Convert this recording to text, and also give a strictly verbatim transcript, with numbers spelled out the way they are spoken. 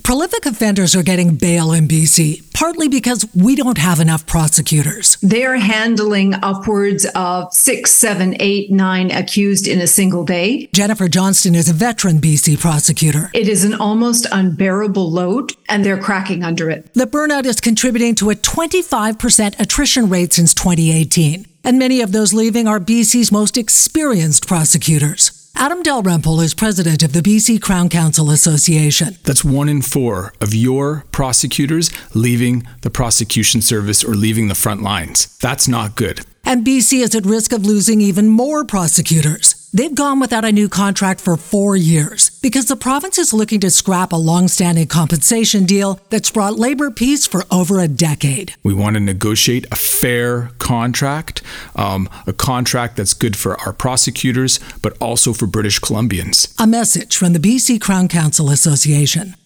Prolific offenders are getting bail in B C, partly because we don't have enough prosecutors. They're handling upwards of six, seven, eight, nine accused in a single day. Jennifer Johnston is a veteran B C prosecutor. It is an almost unbearable load, and they're cracking under it. The burnout is contributing to a twenty-five percent attrition rate since twenty eighteen, and many of those leaving are B C's most experienced prosecutors. Adam Dalrymple is president of the B C Crown Counsel Association. That's one in four of your prosecutors leaving the prosecution service or leaving the front lines. That's not good. And B C is at risk of losing even more prosecutors. They've gone without a new contract for four years because the province is looking to scrap a long-standing compensation deal that's brought labor peace for over a decade. We want to negotiate a fair contract, um, a contract that's good for our prosecutors, but also for British Columbians. A message from the B C Crown Counsel Association.